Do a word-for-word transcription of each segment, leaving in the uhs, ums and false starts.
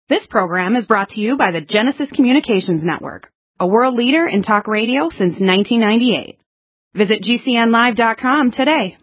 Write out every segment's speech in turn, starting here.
This program is brought to you by the Genesis Communications Network, a world leader in talk radio since nineteen ninety-eight. Visit G C N live dot com today.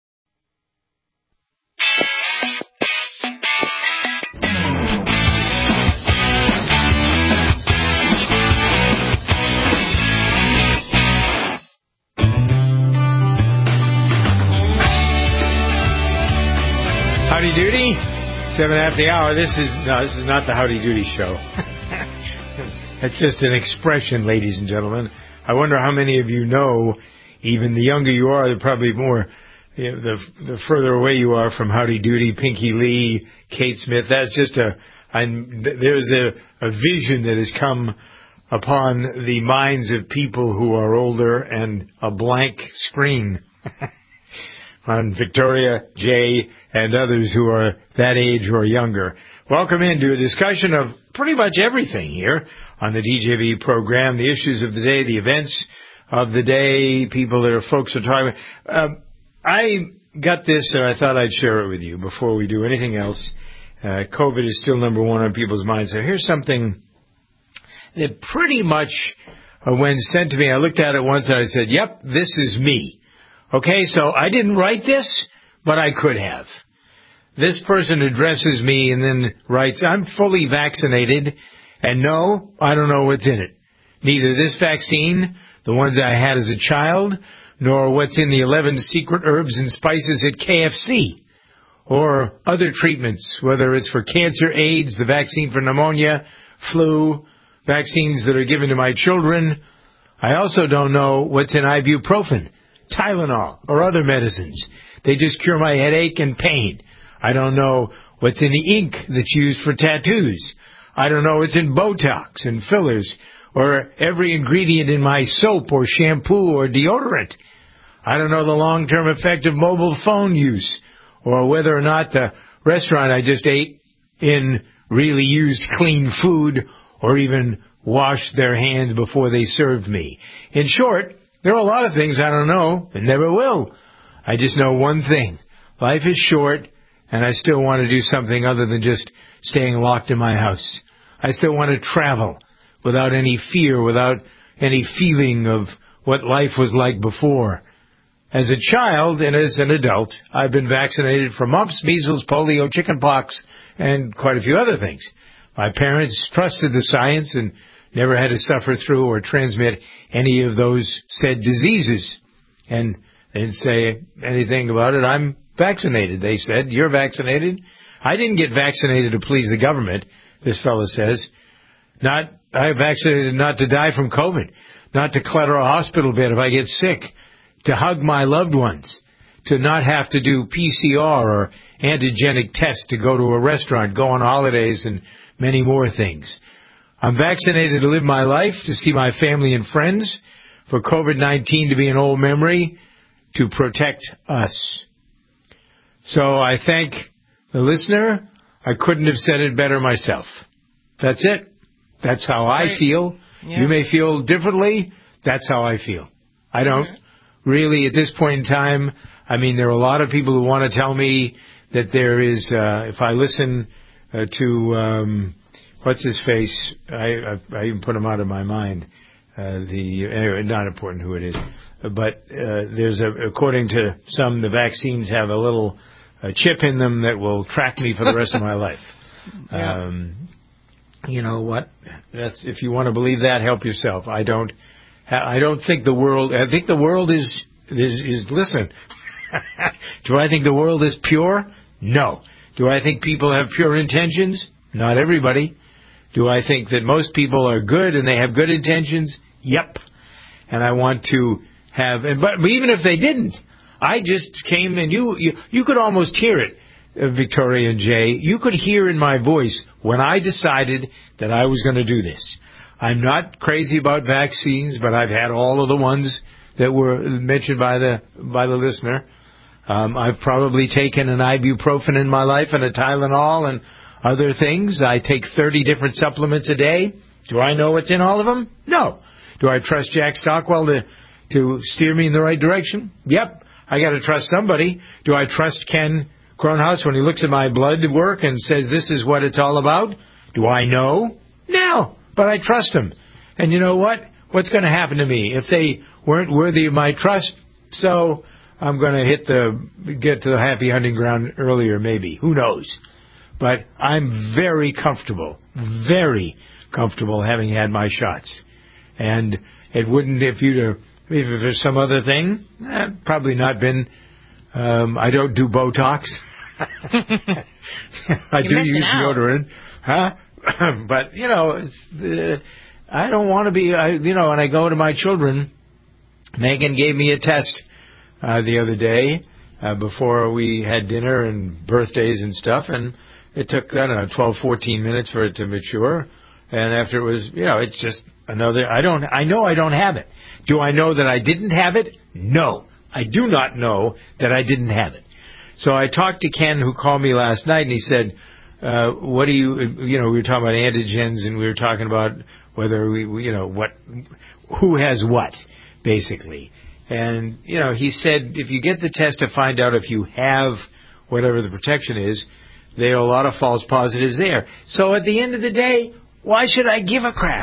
Howdy Doody, seven after the hour. This is no, this is not the Howdy Doody show. That's just an expression, ladies and gentlemen. I wonder how many of you know. Even the younger you are, the probably more. You know, the the further away you are from Howdy Doody, Pinky Lee, Kate Smith. That's just a. I'm, there's a, a vision that has come upon the minds of people who are older, and a blank screen. On Victoria, Jay, and others who are that age or younger. Welcome into a discussion of pretty much everything here on the D J V program, the issues of the day, the events of the day, people that are folks are talking about. Uh, I got this, and I thought I'd share it with you before we do anything else. Uh, COVID is still number one on people's minds. So here's something that pretty much, uh, when sent to me, I looked at it once and I said, yep, this is me. Okay, so I didn't write this, but I could have. This person addresses me and then writes, I'm fully vaccinated, and no, I don't know what's in it. Neither this vaccine, the ones I had as a child, nor what's in the eleven secret herbs and spices at K F C, or other treatments, whether it's for cancer, AIDS, the vaccine for pneumonia, flu, vaccines that are given to my children. I also don't know what's in ibuprofen, Tylenol, or other medicines. They just cure my headache and pain. I don't know what's in the ink that's used for tattoos. I don't know what's in Botox and fillers, or every ingredient in my soap or shampoo or deodorant. I don't know the long-term effect of mobile phone use, or whether or not the restaurant I just ate in really used clean food, or even washed their hands before they served me. In short, there are a lot of things I don't know and never will. I just know one thing. Life is short, and I still want to do something other than just staying locked in my house. I still want to travel without any fear, without any feeling of what life was like before. As a child and as an adult, I've been vaccinated for mumps, measles, polio, chickenpox, and quite a few other things. My parents trusted the science and never had to suffer through or transmit any of those said diseases. And they didn't say anything about it. I'm vaccinated, they said. You're vaccinated. I didn't get vaccinated to please the government, this fellow says. Not, I vaccinated not to die from COVID, not to clutter a hospital bed if I get sick, to hug my loved ones, to not have to do P C R or antigenic tests, to go to a restaurant, go on holidays, and many more things. I'm vaccinated to live my life, to see my family and friends, for COVID nineteen to be an old memory, to protect us. So I thank the listener. I couldn't have said it better myself. That's it. That's how I feel. Yeah. You may feel differently. That's how I feel. I don't mm-hmm. really, at this point in time, I mean, there are a lot of people who want to tell me that there is, uh, if I listen uh, to... Um, What's his face? I, I, I even put him out of my mind. Uh, the anyway, not important who it is, but uh, there's a. According to some, the vaccines have a little uh, chip in them that will track me for the rest of my life. Yeah. Um, you know what? That's if you want to believe that, help yourself. I don't. I don't think the world. I think the world is is is. Listen. Do I think the world is pure? No. Do I think people have pure intentions? Not everybody. Do I think that most people are good and they have good intentions? Yep. And I want to have, and but, but even if they didn't, I just came and you, you, you could almost hear it, uh, Victoria and Jay. You could hear in my voice when I decided that I was going to do this. I'm not crazy about vaccines, but I've had all of the ones that were mentioned by the, by the listener. Um, I've probably taken an ibuprofen in my life and a Tylenol and other things. I take thirty different supplements a day. Do I know what's in all of them? No. Do I trust Jack Stockwell to, to steer me in the right direction? Yep. I got to trust somebody. Do I trust Ken Kronhaus when he looks at my blood work and says this is what it's all about? Do I know? No, but I trust them. And you know what? What's going to happen to me if they weren't worthy of my trust? So I'm going to hit the get to the happy hunting ground earlier, maybe. Who knows? But I'm very comfortable, very comfortable having had my shots. And it wouldn't, if you'd, if there's some other thing, eh, probably not been. Um, I don't do Botox. I You're do use out. deodorant, huh? But you know, it's, uh, I don't want to be. I, you know, when I go to my children, Megan gave me a test uh, the other day uh, before we had dinner and birthdays and stuff, and it took I don't know twelve, fourteen minutes for it to mature. And after it was, you know, it's just another. I don't. I know I don't have it. Do I know that I didn't have it? No, I do not know that I didn't have it. So I talked to Ken, who called me last night, and he said, uh, what do you, you know, we were talking about antigens, and we were talking about whether we, you know, what, who has what, basically. And, you know, he said if you get the test to find out if you have whatever the protection is, there are a lot of false positives there. So at the end of the day, why should I give a crap?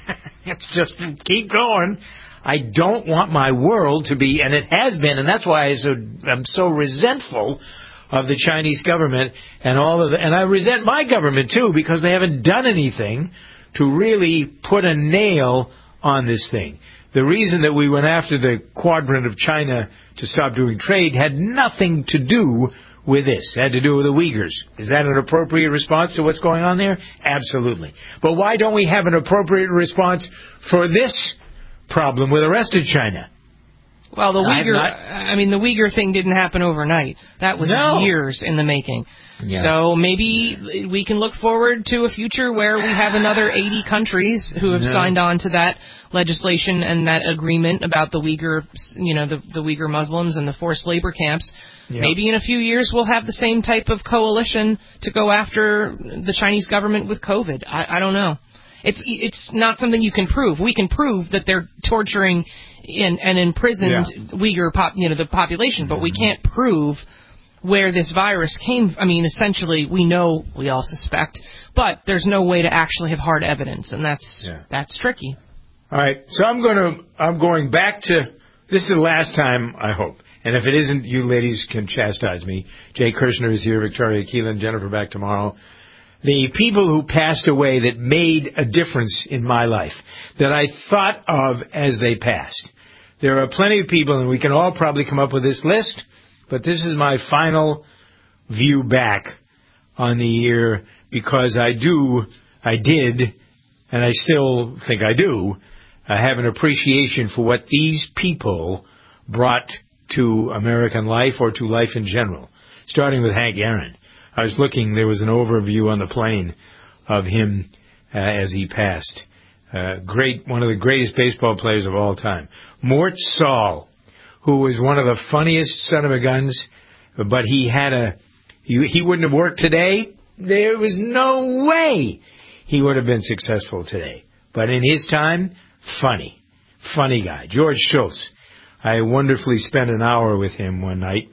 It's just keep going. I don't want my world to be, and it has been, and that's why I so, I'm so resentful of the Chinese government and all of the, and I resent my government too, because they haven't done anything to really put a nail on this thing. The reason that we went after the quadrant of China to stop doing trade had nothing to do with this. It had to do with the Uyghurs. Is that an appropriate response to what's going on there? Absolutely. But why don't we have an appropriate response for this problem with the rest of China? Well, the Uyghur, I mean, the Uyghur thing didn't happen overnight. That was no. years in the making. Yeah. So maybe we can look forward to a future where we have another eighty countries who have no. signed on to that legislation and that agreement about the Uyghur, you know, the, the Uyghur Muslims and the forced labor camps. Yep. Maybe in a few years we'll have the same type of coalition to go after the Chinese government with COVID. I, I don't know. It's it's not something you can prove. We can prove that they're torturing in, and imprisoned yeah. Uyghur pop, you know, the population, but we can't prove where this virus came. I mean, essentially, we know, we all suspect, but there's no way to actually have hard evidence, and that's yeah. that's tricky. All right, so I'm going to I'm going back to this is the last time, I hope. And if it isn't, you ladies can chastise me. Jay Kirshner is here, Victoria Keelan, Jennifer back tomorrow. The people who passed away that made a difference in my life, that I thought of as they passed. There are plenty of people, and we can all probably come up with this list, but this is my final view back on the year, because I do, I did, and I still think I do, I have an appreciation for what these people brought to American life or to life in general, starting with Hank Aaron. I was looking, there was an overview on the plane of him uh, as he passed. Uh, great, one of the greatest baseball players of all time. Mort Saul, who was one of the funniest son of a guns, but he had a, he, he wouldn't have worked today. There was no way he would have been successful today. But in his time, funny, funny guy. George Schultz. I wonderfully spent an hour with him one night.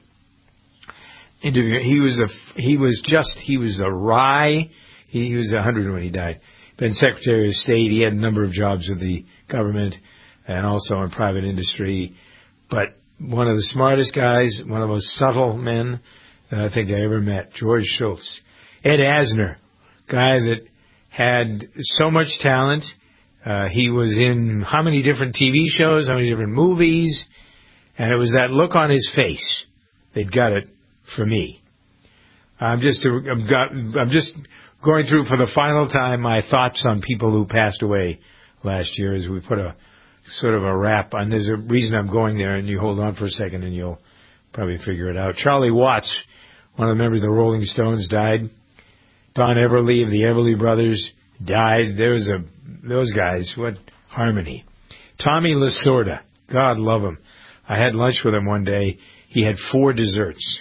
Interview. He was a, he was just, he was a wry. He, he was a hundred when he died. Been Secretary of State. He had a number of jobs with the government and also in private industry. But one of the smartest guys, one of the most subtle men that I think I ever met, George Schultz. Ed Asner, guy that had so much talent. Uh, he was in how many different T V shows, how many different movies, and it was that look on his face that got it for me. I'm just, I'm, got, I'm just going through for the final time my thoughts on people who passed away last year as we put a sort of a wrap on. There's a reason I'm going there, and you hold on for a second and you'll probably figure it out. Charlie Watts, one of the members of the Rolling Stones, died. Don Everly of the Everly Brothers died. There was a, those guys, what harmony. Tommy Lasorda, God love him. I had lunch with him one day. He had four desserts.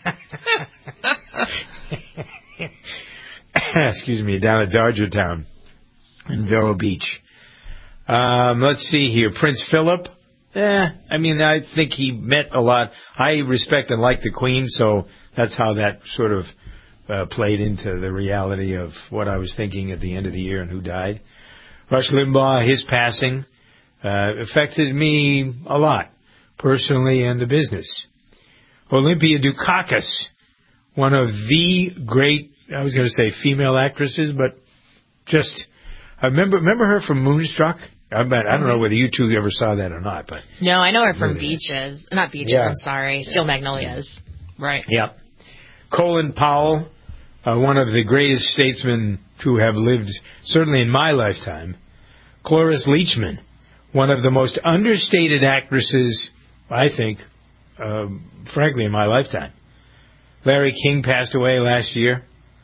Excuse me, down at Dodgertown in Vero Beach. Um, let's see here. Prince Philip. Eh, I mean, I think he met a lot. I respect and like the Queen, so that's how that sort of uh, played into the reality of what I was thinking at the end of the year and who died. Rush Limbaugh, his passing, uh, affected me a lot, personally and the business. Olympia Dukakis, one of the great, I was going to say female actresses, but just, I remember remember her from Moonstruck. I, bet, I don't know whether you two ever saw that or not, but no, I know her from really. Beaches, not Beaches. Yeah. I'm sorry, Steel Magnolias. Right. Yeah. Colin Powell, uh, one of the greatest statesmen who have lived, certainly in my lifetime. Cloris Leachman, one of the most understated actresses, I think, um, frankly, in my lifetime. Larry King passed away last year.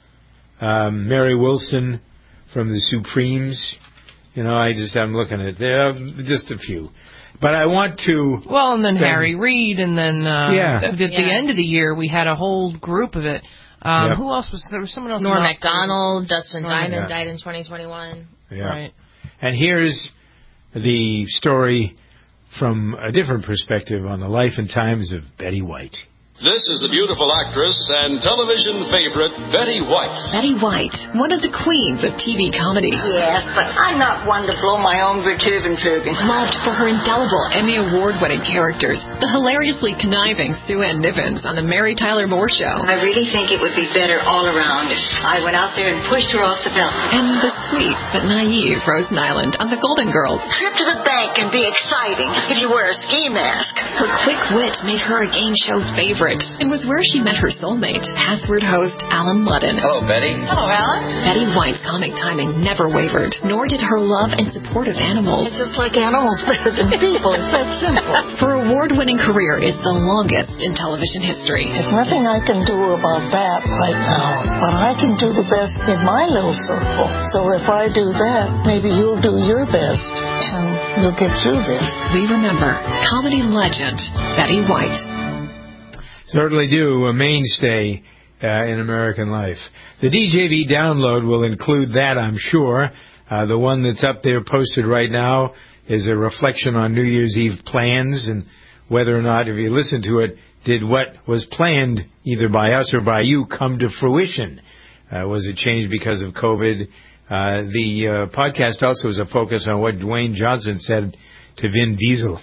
Um, Mary Wilson from the Supremes. You know, I just, I'm looking at there, just a few. But I want to... Well, and then um, Harry Reid, and then uh, yeah. at the, yeah. the end of the year, we had a whole group of it. Um, yep. Who else was there? Was someone else? Norm Macdonald, Dustin Norm, Diamond yeah. died in twenty twenty-one. Yeah. Right. And here's the story from a different perspective on the life and times of Betty White. This is the beautiful actress and television favorite, Betty White. Betty White, one of the queens of T V comedy. Yes, but I'm not one to blow my own Vertuvenfugen. Loved for her indelible Emmy Award-winning characters, the hilariously conniving Sue Ann Nivens on The Mary Tyler Moore Show. I really think it would be better all around if I went out there and pushed her off the balcony. And the sweet but naive Rosen Island on The Golden Girls. A trip to the bank can be exciting if you wear a ski mask. Her quick wit made her a game show favorite and was where she met her soulmate, password host Alan Ludden. Hello, Betty. Hello, Alan. Betty White's comic timing never wavered, nor did her love and support of animals. It's just like animals better than people. It's that simple. Her award-winning career is the longest in television history. There's nothing I can do about that right now, but I can do the best in my little circle. So if I do that, maybe you'll do your best, and you'll get through this. We remember comedy legend Betty White. Certainly do, a mainstay uh, in American life. The D J V download will include that, I'm sure. Uh, the one that's up there posted right now is a reflection on New Year's Eve plans and whether or not, if you listen to it, did what was planned either by us or by you come to fruition? Uh, was it changed because of COVID? Uh, the uh, podcast also is a focus on what Dwayne Johnson said to Vin Diesel.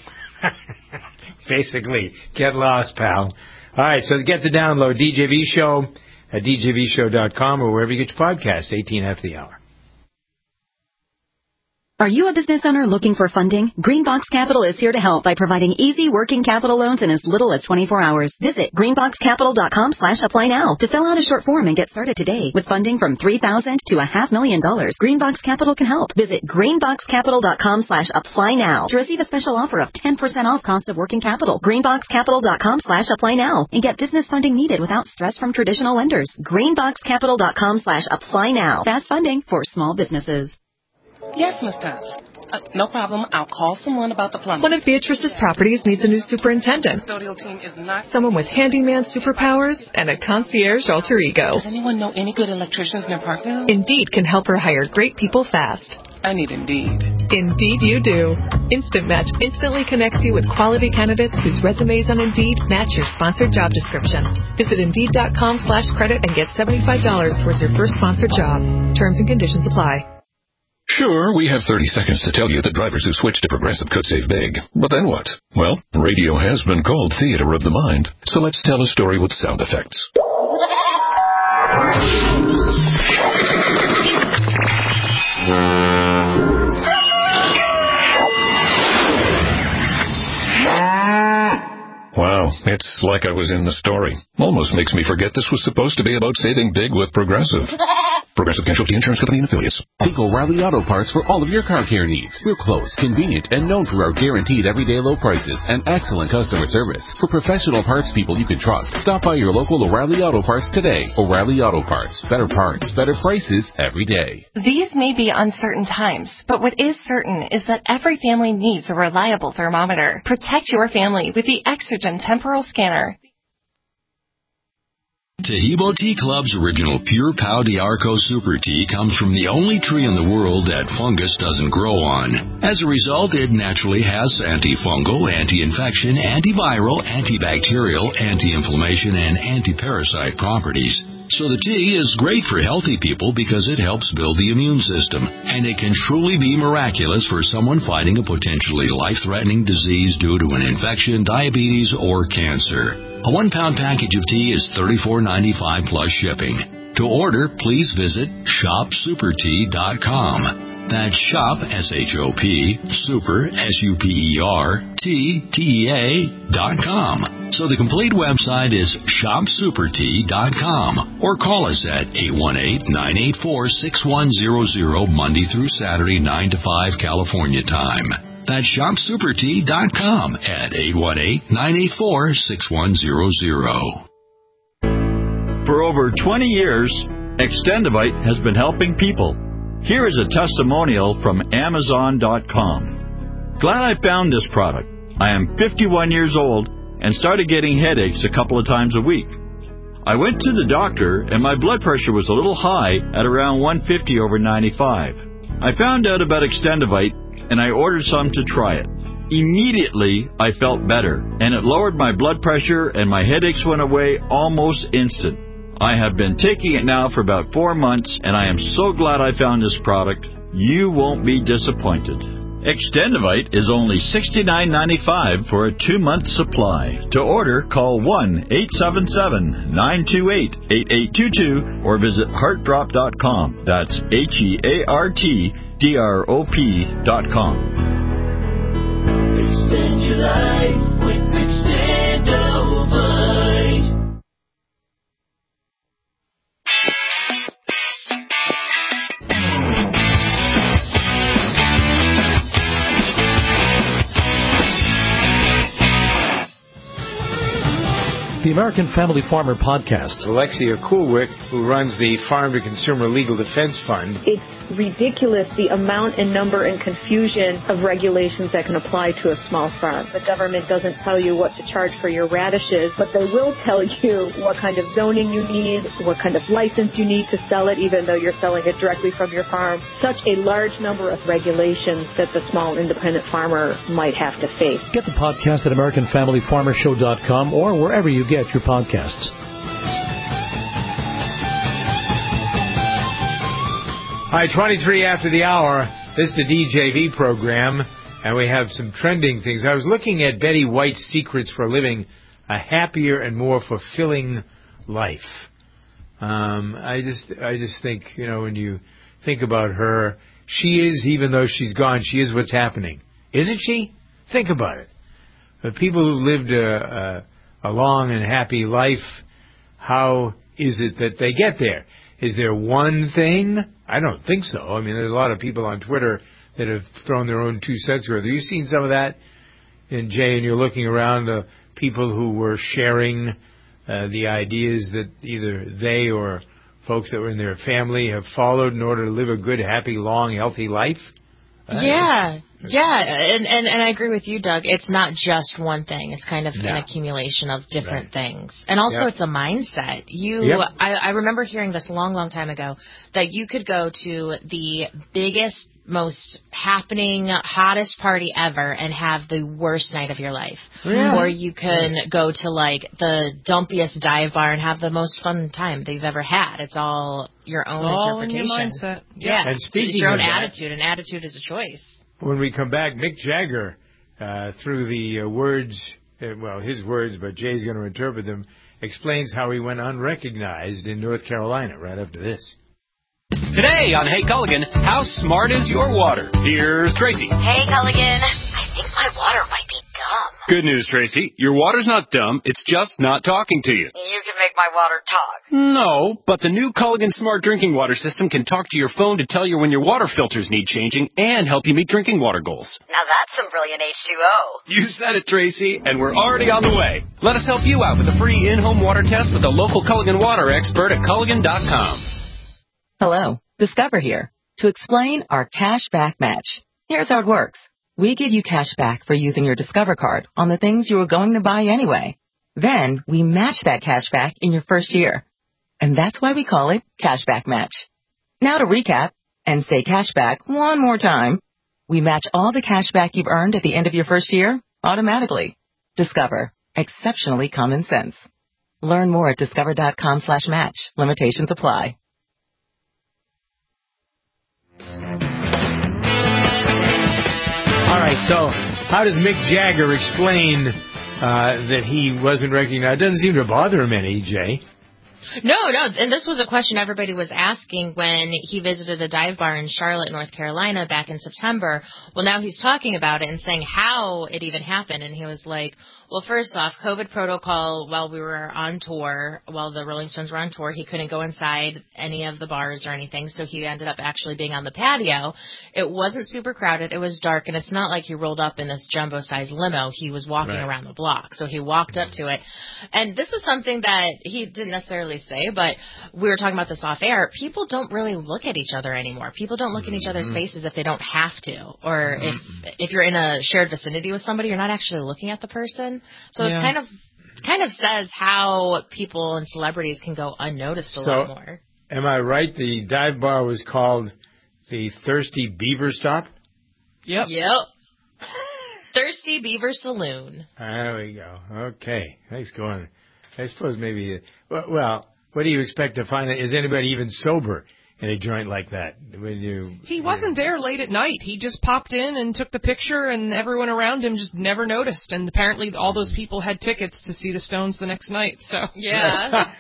Basically, get lost, pal. All right, so get the download, D J V Show at D J V show dot com or wherever you get your podcasts, eighteen after the hour. Are you a business owner looking for funding? Greenbox Capital is here to help by providing easy working capital loans in as little as twenty-four hours. Visit greenbox capital dot com slash apply now to fill out a short form and get started today. With funding from three thousand dollars to a half million dollars, Greenbox Capital can help. Visit greenbox capital dot com slash apply now to receive a special offer of ten percent off cost of working capital. greenbox capital dot com slash apply now and get business funding needed without stress from traditional lenders. greenbox capital dot com slash apply now. Fast funding for small businesses. Yes, Miss Tubbs. Uh, no problem. I'll call someone about the plumbing. One of Beatrice's properties needs a new superintendent. The custodial team is not... Someone with handyman superpowers and a concierge alter ego. Does anyone know any good electricians near Parkville? Indeed can help her hire great people fast. I need Indeed. Indeed you do. Instant Match instantly connects you with quality candidates whose resumes on Indeed match your sponsored job description. Visit Indeed.com slash credit and get seventy-five dollars towards your first sponsored job. Terms and conditions apply. Sure, we have thirty seconds to tell you that drivers who switch to Progressive could save big. But then what? Well, radio has been called theater of the mind, so let's tell a story with sound effects. Wow, it's like I was in the story. Almost makes me forget this was supposed to be about saving big with Progressive. Progressive Casualty Insurance Company and Affiliates. Think O'Reilly Auto Parts for all of your car care needs. We're close, convenient, and known for our guaranteed everyday low prices and excellent customer service. For professional parts people you can trust, stop by your local O'Reilly Auto Parts today. O'Reilly Auto Parts. Better parts, better prices every day. These may be uncertain times, but what is certain is that every family needs a reliable thermometer. Protect your family with the Exergen Temporal Scanner. Taheebo Tea Club's original Pure Pau d'Arco Super Tea comes from the only tree in the world that fungus doesn't grow on. As a result, it naturally has antifungal, anti-infection, antiviral, antibacterial, anti-inflammation, and anti-parasite properties. So the tea is great for healthy people because it helps build the immune system, and it can truly be miraculous for someone fighting a potentially life-threatening disease due to an infection, diabetes, or cancer. A one-pound package of tea is thirty-four ninety-five plus shipping. To order, please visit shop super tea dot com. That's shop, S H O P, super, S U P E R, T, T E A, dot com. So the complete website is shop super tea dot com, or call us at eight one eight, nine eight four, six one zero zero Monday through Saturday, nine to five California time. That's shop super tea dot com at eight one eight, nine eight four, six one zero zero. For over twenty years, Extendivite has been helping people. Here is a testimonial from Amazon dot com. Glad I found this product. I am fifty-one years old and started getting headaches a couple of times a week. I went to the doctor and my blood pressure was a little high at around one fifty over ninety-five. I found out about Extendivite and I ordered some to try it. Immediately, I felt better, and it lowered my blood pressure and my headaches went away almost instant. I have been taking it now for about four months, and I am so glad I found this product. You won't be disappointed. Extendivite is only sixty-nine ninety-five for a two-month supply. To order, call one eight seven seven, nine two eight, eight eight two two or visit heart drop dot com. That's H E A R T D R O P dot com. Extend your life with Extendivite. The American Family Farmer Podcast. Alexia Coolwick, who runs the Farm to Consumer Legal Defense Fund. It's ridiculous the amount and number and confusion of regulations that can apply to a small farm. The government doesn't tell you what to charge for your radishes, but they will tell you what kind of zoning you need, what kind of license you need to sell it, even though you're selling it directly from your farm. Such a large number of regulations that the small independent farmer might have to face. Get the podcast at American Family Farmer Show dot com or wherever you get your podcasts. Hi, twenty-three after the hour. This is the D J V program, and we have some trending things. I was looking at Betty White's secrets for living a happier and more fulfilling life. Um, I just, I just think, you know, when you think about her, she is, even though she's gone, she is what's happening, isn't she? Think about it. The people who lived a, a, a long and happy life, how is it that they get there? Is there one thing? I don't think so. I mean, there's a lot of people on Twitter that have thrown their own two cents together. Have you seen some of that? And Jay, and you're looking around, the people who were sharing uh, the ideas that either they or folks that were in their family have followed in order to live a good, happy, long, healthy life? Uh, yeah, yeah, and, and and I agree with you, Doug. It's not just one thing. It's kind of no. an accumulation of different right. things. And also yep. it's a mindset. You, yep. I, I remember hearing this a long, long time ago, that you could go to the biggest, most happening, hottest party ever and have the worst night of your life. Yeah. Or you can go to, like, the dumpiest dive bar and have the most fun time that you've ever had. It's all your own all interpretation. In your mindset. Yeah. And speaking it's your own of that, attitude, and attitude is a choice. When we come back, Mick Jagger, uh, through the uh, words, uh, well, his words, but Jay's going to interpret them, explains how he went unrecognized in North Carolina right after this. Today on Hey Culligan, how smart is your water? Here's Tracy. Hey Culligan, I think my water might be dumb. Good news, Tracy. Your water's not dumb, it's just not talking to you. You can make my water talk. No, but the new Culligan Smart Drinking Water System can talk to your phone to tell you when your water filters need changing and help you meet drinking water goals. Now that's some brilliant H two O. You said it, Tracy, and we're already on the way. Let us help you out with a free in-home water test with a local Culligan water expert at Culligan dot com. Hello, Discover here to explain our cash back match. Here's how it works. We give you cash back for using your Discover card on the things you were going to buy anyway. Then we match that cash back in your first year. And that's why we call it Cash Back Match. Now to recap and say cash back one more time. We match all the cash back you've earned at the end of your first year automatically. Discover. Exceptionally common sense. Learn more at discover.com slash match. Limitations apply. All right, so how does Mick Jagger explain uh, that he wasn't recognized? It doesn't seem to bother him any, Jay. No, no, and this was a question everybody was asking when he visited a dive bar in Charlotte, North Carolina back in September. Well, now he's talking about it and saying how it even happened, and he was like, well, first off, COVID protocol while we were on tour, while the Rolling Stones were on tour, he couldn't go inside any of the bars or anything, so he ended up actually being on the patio. It wasn't super crowded. It was dark, and it's not like he rolled up in this jumbo-sized limo. He was walking Right. around the block, so he walked up to it. And this is something that he didn't necessarily say, but we were talking about this off air. People don't really look at each other anymore. People don't look in each other's faces if they don't have to, or if if you're in a shared vicinity with somebody, you're not actually looking at the person. So Yeah. it's kind of it kind of says how people and celebrities can go unnoticed a So, lot more. Am I right? The dive bar was called the Thirsty Beaver Stop? Yep. Yep. Thirsty Beaver Saloon. There we go. Okay. Nice going. I suppose maybe, well, well, what do you expect to find? Is anybody even sober in a joint like that? When you, He wasn't there late at night. He just popped in and took the picture, and everyone around him just never noticed. And apparently all those people had tickets to see the Stones the next night. So yeah.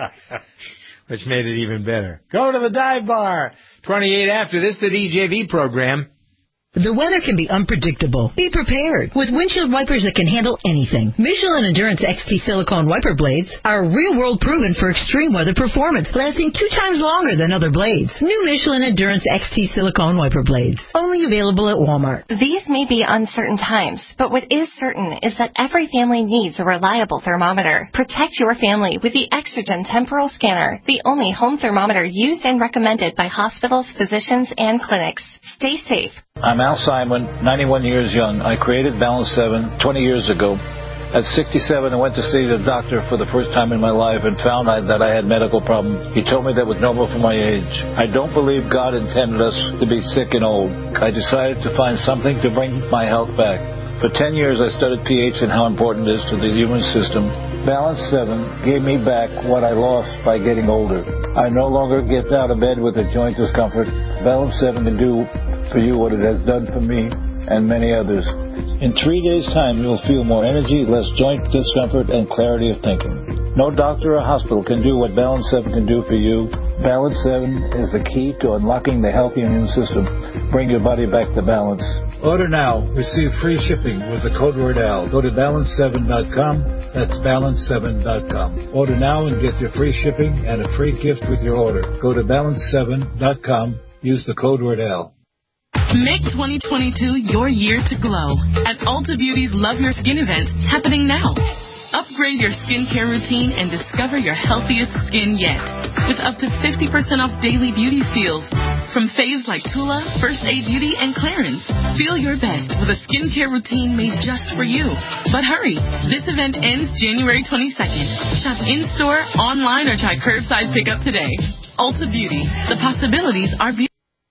Which made it even better. Go to the dive bar. twenty-eight after this, the D J V program. The weather can be unpredictable. Be prepared with windshield wipers that can handle anything. Michelin Endurance X T silicone wiper blades are real-world proven for extreme weather performance, lasting two times longer than other blades. New Michelin Endurance X T silicone wiper blades, only available at Walmart. These may be uncertain times, but what is certain is that every family needs a reliable thermometer. Protect your family with the Exergen Temporal Scanner, the only home thermometer used and recommended by hospitals, physicians, and clinics. Stay safe. I'm Al Simon, ninety-one years young. I created Balance seven twenty years ago. At sixty-seven, I went to see the doctor for the first time in my life and found I, that I had medical problems. He told me that was normal for my age. I don't believe God intended us to be sick and old. I decided to find something to bring my health back. For ten years, I studied pH and how important it is to the human system. Balance seven gave me back what I lost by getting older. I no longer get out of bed with a joint discomfort. Balance seven can do for you what it has done for me and many others. In three days' time, you will feel more energy, less joint discomfort, and clarity of thinking. No doctor or hospital can do what Balance seven can do for you. Balance seven is the key to unlocking the healthy immune system. Bring your body back to balance. Order now. Receive free shipping with the code word A L. Go to balance seven dot com. That's balance seven dot com. Order now and get your free shipping and a free gift with your order. Go to balance seven dot com. Use the code word A L. Make twenty twenty-two your year to glow at Ulta Beauty's Love Your Skin event happening now. Upgrade your skincare routine and discover your healthiest skin yet with up to fifty percent off daily beauty steals from faves like Tula, First Aid Beauty, and Clarins. Feel your best with a skincare routine made just for you. But hurry, this event ends January twenty-second. Shop in-store, online, or try curbside pickup today. Ulta Beauty. The possibilities are beautiful.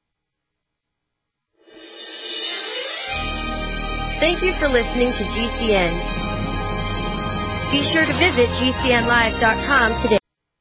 Thank you for listening to G C N. Be sure to visit G C N live dot com today.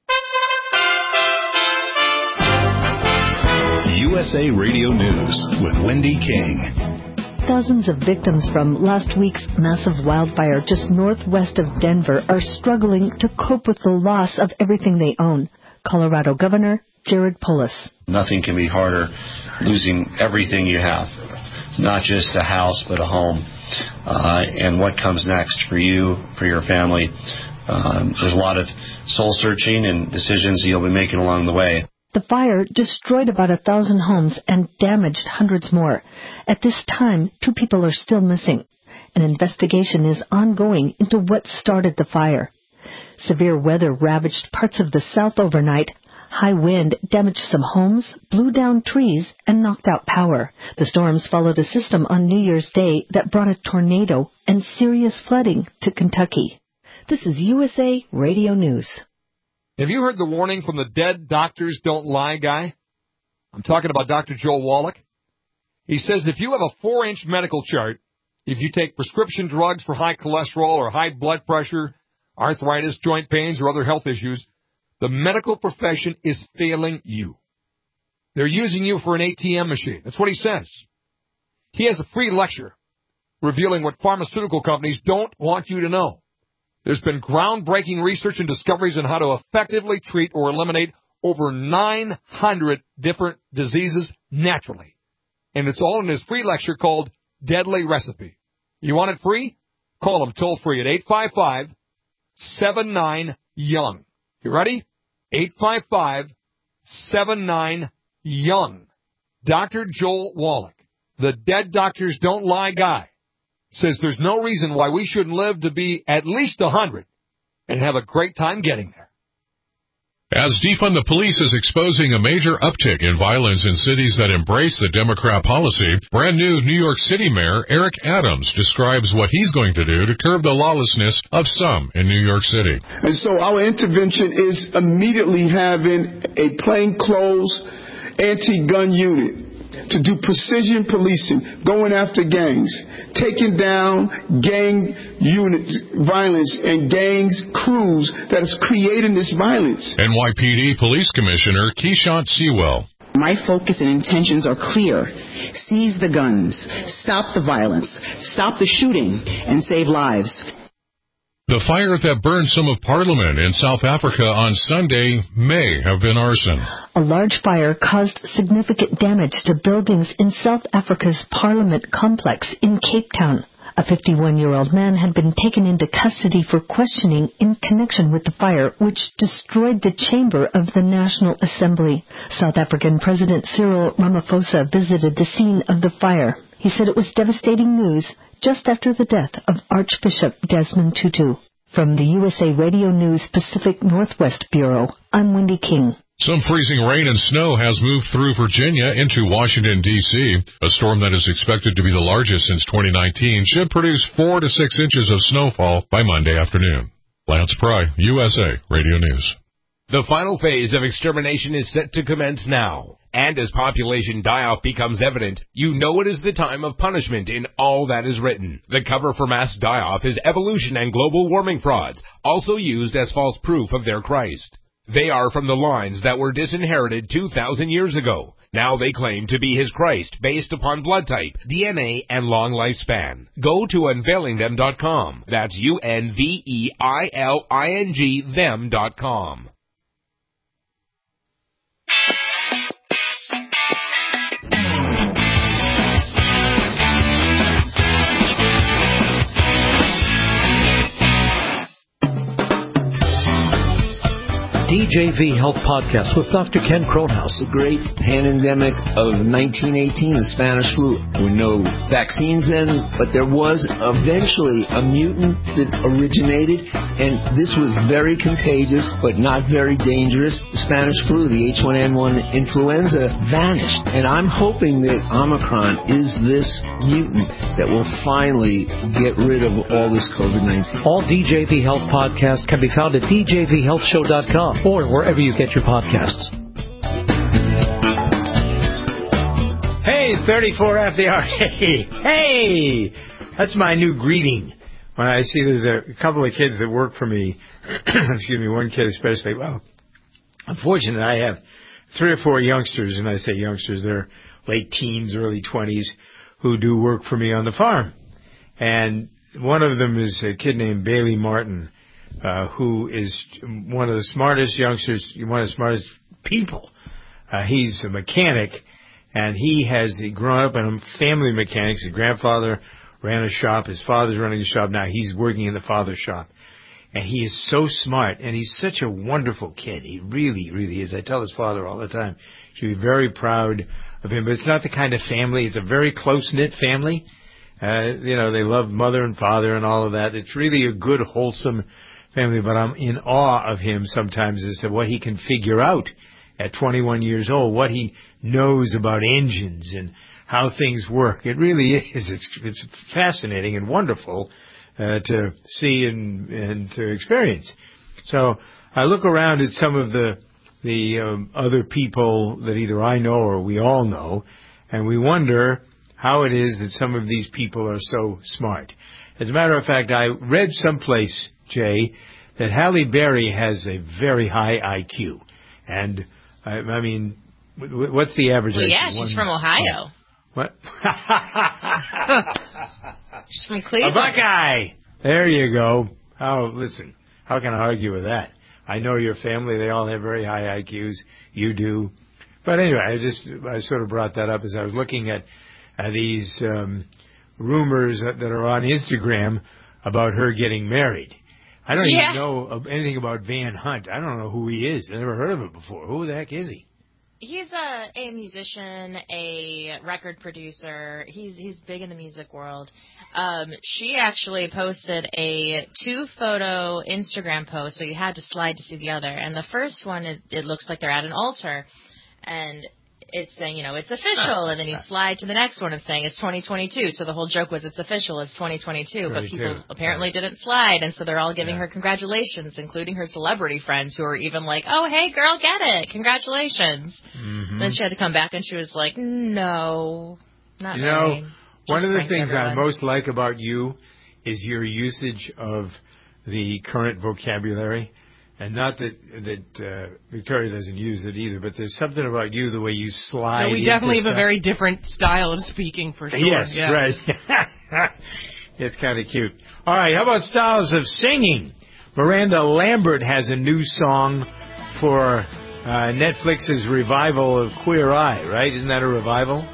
U S A Radio News with Wendy King. Dozens of victims from last week's massive wildfire just northwest of Denver are struggling to cope with the loss of everything they own. Colorado Governor Jared Polis. Nothing can be harder, losing everything you have. Not just a house, but a home. Uh, and what comes next for you, for your family. Um, there's a lot of soul searching and decisions you'll be making along the way. The fire destroyed about a thousand homes and damaged hundreds more. At this time, two people are still missing. An investigation is ongoing into what started the fire. Severe weather ravaged parts of the south overnight. High wind damaged some homes, blew down trees, and knocked out power. The storms followed a system on New Year's Day that brought a tornado and serious flooding to Kentucky. This is U S A Radio News. Have you heard the warning from the Dead Doctors Don't Lie guy? I'm talking about Doctor Joel Wallach. He says if you have a four-inch medical chart, if you take prescription drugs for high cholesterol or high blood pressure, arthritis, joint pains, or other health issues, the medical profession is failing you. They're using you for an A T M machine. That's what he says. He has a free lecture revealing what pharmaceutical companies don't want you to know. There's been groundbreaking research and discoveries on how to effectively treat or eliminate over nine hundred different diseases naturally. And it's all in his free lecture called Deadly Recipe. You want it free? Call him toll free at eight five five, seven nine, young. You ready? eight five five, seven nine, young. Doctor Joel Wallach, the Dead Doctors Don't Lie guy, says there's no reason why we shouldn't live to be at least one hundred and have a great time getting there. As Defund the Police is exposing a major uptick in violence in cities that embrace the Democrat policy, brand new New York City Mayor Eric Adams describes what he's going to do to curb the lawlessness of some in New York City. And so our intervention is immediately having a plainclothes anti-gun unit to do precision policing, going after gangs, taking down gang units, violence, and gangs crews that is creating this violence. N Y P D Police Commissioner Keishant Sewell. My focus and intentions are clear. Seize the guns, stop the violence, stop the shooting, and save lives. The fire that burned some of Parliament in South Africa on Sunday may have been arson. A large fire caused significant damage to buildings in South Africa's Parliament complex in Cape Town. A fifty-one-year-old man had been taken into custody for questioning in connection with the fire, which destroyed the chamber of the National Assembly. South African President Cyril Ramaphosa visited the scene of the fire. He said it was devastating news just after the death of Archbishop Desmond Tutu. From the U S A Radio News Pacific Northwest Bureau, I'm Wendy King. Some freezing rain and snow has moved through Virginia into Washington, D C A storm that is expected to be the largest since twenty nineteen should produce four to six inches of snowfall by Monday afternoon. Lance Pry, U S A Radio News. The final phase of extermination is set to commence now. And as population die-off becomes evident, you know it is the time of punishment in all that is written. The cover for mass die-off is evolution and global warming frauds, also used as false proof of their Christ. They are from the lines that were disinherited two thousand years ago. Now they claim to be his Christ based upon blood type, D N A, and long lifespan. Go to unveiling them dot com. That's U N V E I L I N G them dot com. D J V Health Podcast with Doctor Ken Kronhaus. The great pandemic of nineteen eighteen, the Spanish flu. There were no vaccines then, but there was eventually a mutant that originated, and this was very contagious, but not very dangerous. The Spanish flu, the H one N one influenza, vanished, and I'm hoping that Omicron is this mutant that will finally get rid of all this COVID nineteen. All D J V Health podcasts can be found at D J V health show dot com. Or wherever you get your podcasts. Hey, it's thirty-four after the hour. Hey, hey! That's my new greeting. When I see there's a couple of kids that work for me, excuse me, one kid especially, well, unfortunately I have three or four youngsters, and I say youngsters, they're late teens, early twenties, who do work for me on the farm. And one of them is a kid named Bailey Martin. Uh, who is one of the smartest youngsters, one of the smartest people. Uh, he's a mechanic, and he has grown up in a family of mechanics. His grandfather ran a shop. His father's running a shop now. He's working in the father's shop. And he is so smart, and he's such a wonderful kid. He really, really is. I tell his father all the time, he should be very proud of him. But it's not the kind of family. It's a very close-knit family. Uh, you know, they love mother and father and all of that. It's really a good, wholesome family, but I'm in awe of him sometimes as to what he can figure out at twenty-one years old, what he knows about engines and how things work. It really is. It's, it's fascinating and wonderful uh, to see and, and to experience. So I look around at some of the the um, other people that either I know or we all know, and we wonder how it is that some of these people are so smart. As a matter of fact, I read someplace, Jay, that Halle Berry has a very high I Q. And, I, I mean, what's the average well, I Q? yeah, she's One, from Ohio. What? She's from Cleveland. A Buckeye! There you go. Oh, listen, how can I argue with that? I know your family, they all have very high I Qs. You do. But anyway, I just, I sort of brought that up as I was looking at uh, these um, rumors that, that are on Instagram about her getting married. I don't yeah. even know anything about Van Hunt. I don't know who he is. I never heard of him before. Who the heck is he? He's a, a musician, a record producer. He's he's big in the music world. Um, she actually posted a two-photo Instagram post, so you had to slide to see the other. And the first one, it, it looks like they're at an altar, and it's saying, you know, it's official. And then you slide to the next one and saying it's twenty twenty-two. So the whole joke was it's official, it's twenty twenty-two. But people apparently didn't slide, and so they're all giving yeah. her congratulations, including her celebrity friends who are even like, oh, hey, girl, get it. Congratulations. Mm-hmm. Then she had to come back, and she was like, no, not You know, marrying. one Just of the pranked things everyone. I most like about you is your usage of the current vocabulary. And not that that uh, Victoria doesn't use it either, but there's something about you, the way you slide. No, we into definitely have stuff. a very different style of speaking, for sure. Yes, yeah. right. It's kind of cute. All right, how about styles of singing? Miranda Lambert has a new song for uh, Netflix's revival of Queer Eye, right? Isn't that a revival?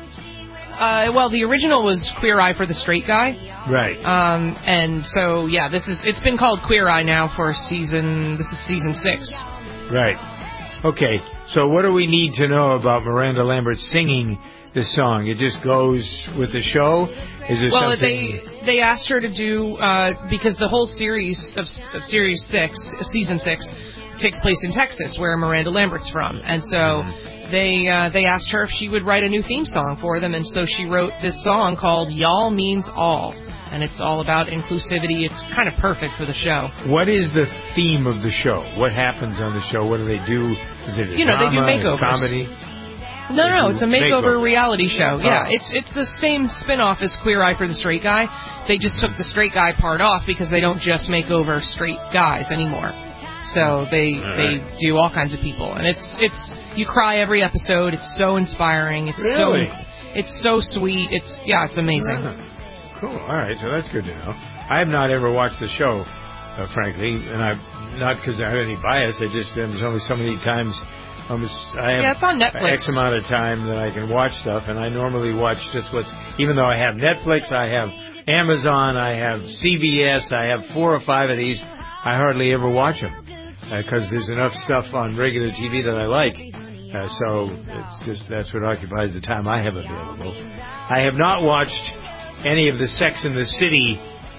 Uh, well, the original was Queer Eye for the Straight Guy. Right. Um, and so, yeah, this is, it's been called Queer Eye now for season, this is season six. Right. Okay, so what do we need to know about Miranda Lambert singing this song? It just goes with the show? Is it well, something... they they asked her to do, uh, because the whole series of, of series six, of season six, takes place in Texas, where Miranda Lambert's from. And so they uh, they asked her if she would write a new theme song for them, and so she wrote this song called Y'all Means All. And it's all about inclusivity. It's kind of perfect for the show. What is the theme of the show? What happens on the show? What do they do? Is it a you know, drama, they do makeovers. comedy? No, no, it's a makeover makeover. reality show. Yeah, Oh. it's it's the same spin-off as Queer Eye for the Straight Guy. They just took the straight guy part off because they don't just make over straight guys anymore. So they All they right. do all kinds of people, and it's it's you cry every episode. It's so inspiring. It's Really? so it's so sweet. It's yeah, it's amazing. Ah, cool. All right, so that's good to know. I have not ever watched the show, uh, frankly, and I not because I have any bias. I just there's only so many times. Almost, I have Yeah, it's on Netflix. X amount of time that I can watch stuff, and I normally watch just what's. Even though I have Netflix, I have Amazon, I have C B S, I have four or five of these. I hardly ever watch them because uh, there's enough stuff on regular T V that I like. Uh, so it's just that's what occupies the time I have available. I have not watched any of the Sex and the City,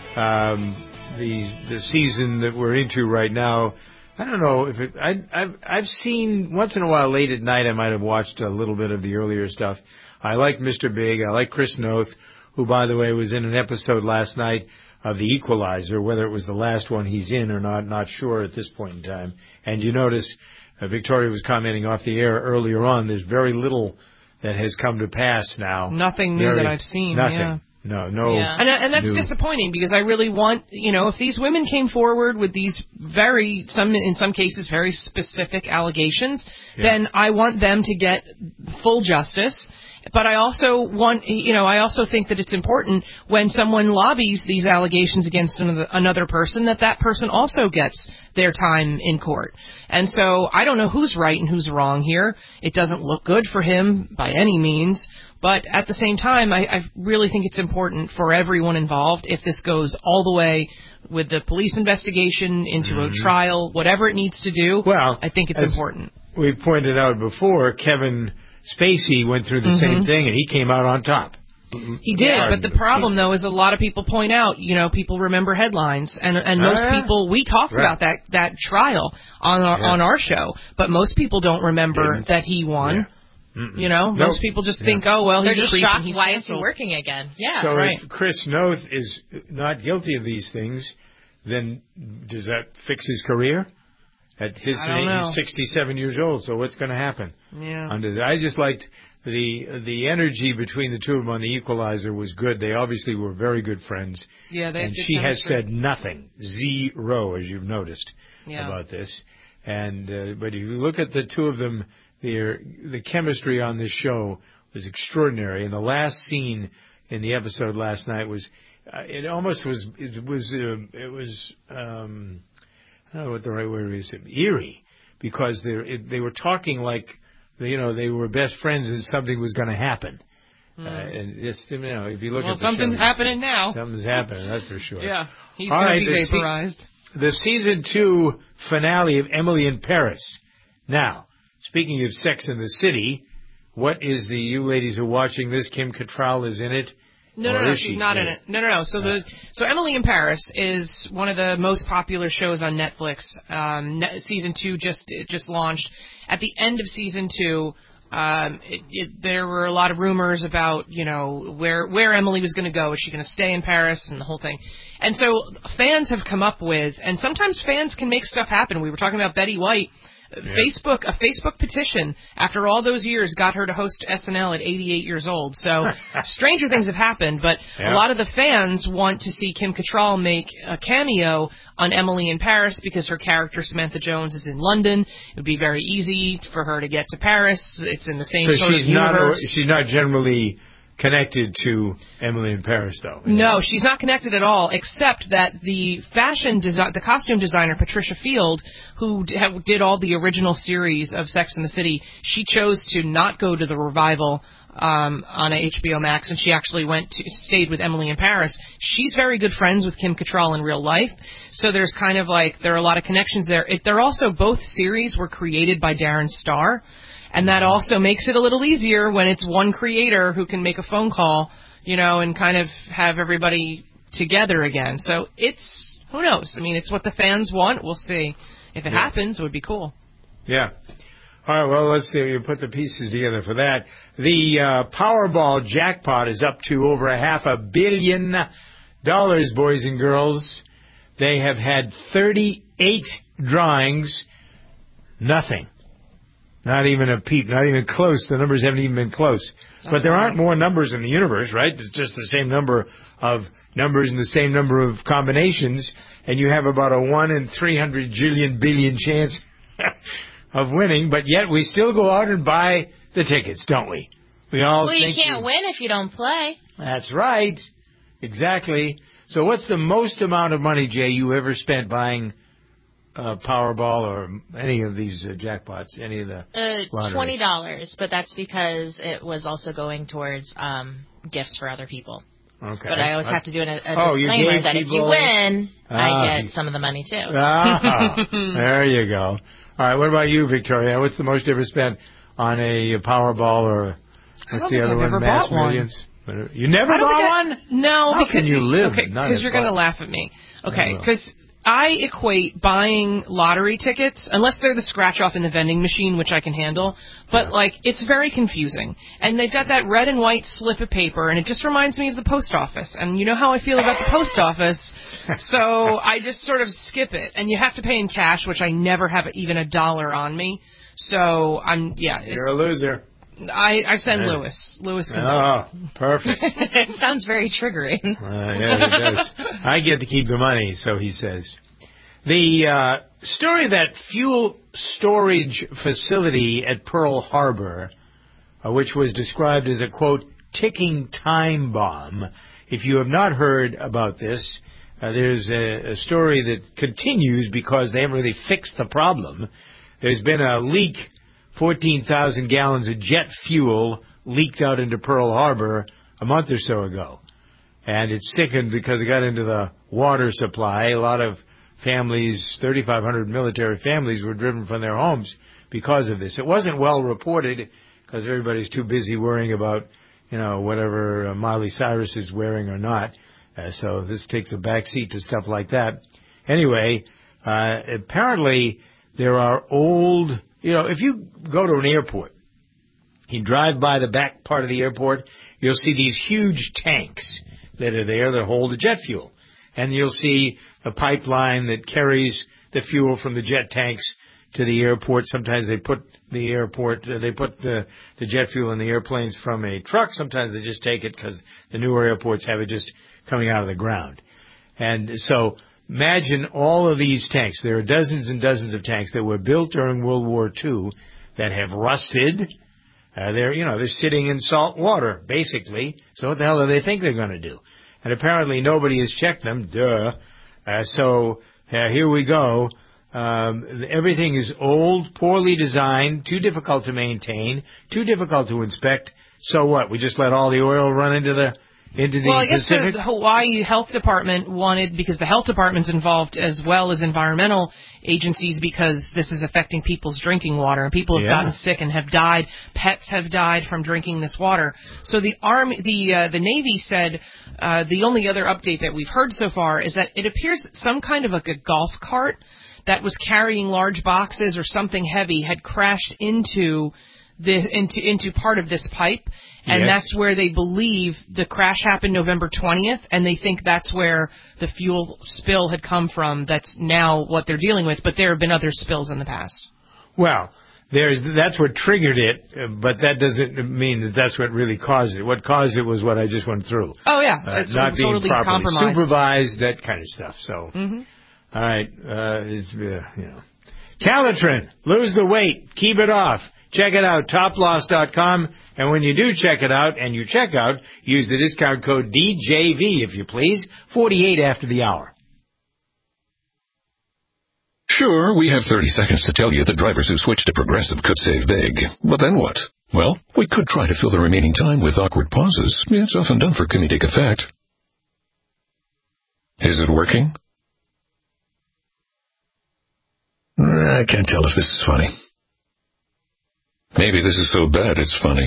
um, the the season that we're into right now. I don't know if it. I, I've I've seen once in a while late at night. I might have watched a little bit of the earlier stuff. I like Mister Big. I like Chris Noth, who, by the way, was in an episode last night of The Equalizer. Whether it was the last one he's in or not, not sure at this point in time. And you notice uh, Victoria was commenting off the air earlier on. There's very little that has come to pass now. Nothing new very, that I've seen. Nothing. Yeah. No, no. Yeah. And, and that's new. disappointing because I really want, you know, if these women came forward with these very, some in some cases, very specific allegations, Yeah. then I want them to get full justice. But I also want, you know, I also think that it's important when someone lobbies these allegations against another, another person that that person also gets their time in court. And so I don't know who's right and who's wrong here. It doesn't look good for him by any means. But at the same time, I, I really think it's important for everyone involved, if this goes all the way with the police investigation into Mhm. a trial, whatever it needs to do, Well, I think it's as important. We pointed out before, Kevin Spacey went through the Mhm. same thing, and he came out on top. He did, Yeah. but the problem, though, is a lot of people point out, you know, people remember headlines, and and most Ah, people, we talked right. about that that trial on our, Yeah. on our show, but most people don't remember Didn't. that he won. Yeah. Mm-mm. You know, Nope. most people just Yeah. think, oh, well, They're he's a just creep shocked. and he's Why is he canceled. working again? Yeah. So right. if Chris Noth is not guilty of these things, then does that fix his career? At his I don't age, know. he's sixty-seven years old, so what's going to happen? Yeah. Under the, I just liked the the energy between the two of them on The Equalizer was good. They obviously were very good friends. Yeah, they and she has said nothing, zero, as you've noticed, yeah. about this. And uh, but if you look at the two of them, their the chemistry on this show was extraordinary. And the last scene in the episode last night was, uh, it almost was, it was, uh, it was, um, I don't know what the right word is, eerie, because they it, they were talking like, you know, they were best friends and something was going to happen. Mm. Uh, and it's, you know, if you look well, at the something's show, happening now. Something's happening, that's for sure. Yeah, he's going right, to be vaporized. Se- the season two finale of Emily in Paris. Now, speaking of Sex in the City, what is the, you ladies who are watching this, Kim Cattrall is in it? No, no, no, she's not in it. No, no, no. So the so Emily in Paris is one of the most popular shows on Netflix. Um, ne- season two just it just launched. At the end of season two, um, it, it, there were a lot of rumors about, you know, where where Emily was going to go. Is she going to stay in Paris and the whole thing? And so fans have come up with, and sometimes fans can make stuff happen. We were talking about Betty White. Yeah. Facebook, a Facebook petition after all those years got her to host S N L at eighty-eight years old. So stranger things have happened, but yeah. a lot of the fans want to see Kim Cattrall make a cameo on Emily in Paris because her character Samantha Jones is in London. It would be very easy for her to get to Paris. It's in the same so sort she's of universe. Not, she's not generally connected to Emily in Paris, though. No, she's not connected at all, except that the fashion design, the costume designer, Patricia Field, who d- did all the original series of Sex and the City, she chose to not go to the revival um, on H B O Max, and she actually went to, stayed with Emily in Paris. She's very good friends with Kim Cattrall in real life, so there's kind of like, there are a lot of connections there. It, they're also, both series were created by Darren Star. And that also makes it a little easier when it's one creator who can make a phone call, you know, and kind of have everybody together again. So it's, who knows? I mean, it's what the fans want. We'll see. If it yeah. happens, it would be cool. Yeah. All right, well, let's see if you put the pieces together for that. The uh, Powerball jackpot is up to over a half a billion dollars, boys and girls. They have had thirty-eight drawings, nothing. Not even a peep, not even close. The numbers haven't even been close. That's but there aren't more numbers in the universe, right? It's just the same number of numbers and the same number of combinations, and you have about a one in three hundred jillion billion chance of winning, but yet we still go out and buy the tickets, don't we? We all Well, you think can't we, win if you don't play. That's right. Exactly. So what's the most amount of money, Jay, you ever spent buying Uh, Powerball or any of these uh, jackpots, any of the uh, twenty dollars, but that's because it was also going towards um, gifts for other people. Okay. But I always have to do a, a oh, disclaimer that if you win, ah, I get some of the money too. Ah, there you go. All right, what about you, Victoria? What's the most you ever spent on a Powerball or what's the other I've one? Never Mass bought Millions? One. You never bought I, one? No. How because, can you live? Okay, because you're going to laugh at me. Okay, I because I equate buying lottery tickets, unless they're the scratch-off in the vending machine, which I can handle, but, yeah. like, it's very confusing. And they've got that red and white slip of paper, and it just reminds me of the post office. And you know how I feel about the post office, so I just sort of skip it. And you have to pay in cash, which I never have even a dollar on me. So, I'm, yeah. You're a loser. I, I send yeah. Lewis. Lewis can Oh, perfect. It sounds very triggering. Uh, yeah, it does. I get to keep the money, so he says. The uh, story of that fuel storage facility at Pearl Harbor, uh, which was described as a, quote, ticking time bomb. If you have not heard about this, uh, there's a, a story that continues because they haven't really fixed the problem. There's been a leak. fourteen thousand gallons of jet fuel leaked out into Pearl Harbor a month or so ago. And it's sickened because it got into the water supply. A lot of families, thirty-five hundred military families, were driven from their homes because of this. It wasn't well reported because everybody's too busy worrying about, you know, whatever uh, Miley Cyrus is wearing or not. Uh, so this takes a back seat to stuff like that. Anyway, uh, apparently there are old... You know, if you go to an airport, you drive by the back part of the airport, you'll see these huge tanks that are there that hold the jet fuel. And you'll see a pipeline that carries the fuel from the jet tanks to the airport. Sometimes they put the airport, uh, they put the, the jet fuel in the airplanes from a truck. Sometimes they just take it because the newer airports have it just coming out of the ground. And so imagine all of these tanks. There are dozens and dozens of tanks that were built during World War Two that have rusted. Uh, they're, you know, they're sitting in salt water, basically. So what the hell do they think they're going to do? And apparently nobody has checked them. Duh. Uh, so uh, here we go. Um, everything is old, poorly designed, too difficult to maintain, too difficult to inspect. So what? We just let all the oil run into the into the well, I guess Pacific? the, the Hawaii Health Department wanted, because the health department's involved as well as environmental agencies, because this is affecting people's drinking water, and people have Yeah. gotten sick and have died. Pets have died from drinking this water. So the Army, the uh, the Navy said uh, the only other update that we've heard so far is that it appears that some kind of like a golf cart that was carrying large boxes or something heavy had crashed into the into into part of this pipe. And Yes. that's where they believe the crash happened November twentieth, and they think that's where the fuel spill had come from. That's now what they're dealing with, but there have been other spills in the past. Well, there's that's what triggered it, uh, but that doesn't mean that that's what really caused it. What caused it was what I just went through. Oh, yeah. Uh, It's not being totally properly compromised. supervised, that kind of stuff. So, Mm-hmm. all right, uh, it's, uh, you know. Calitrin, lose the weight, keep it off. Check it out, top loss dot com. And when you do check it out and you check out, use the discount code D J V, if you please, forty-eight after the hour. Sure, we have thirty seconds to tell you that drivers who switch to Progressive could save big. But then what? Well, we could try to fill the remaining time with awkward pauses. It's often done for comedic effect. Is it working? I can't tell if this is funny. Maybe this is so bad it's funny.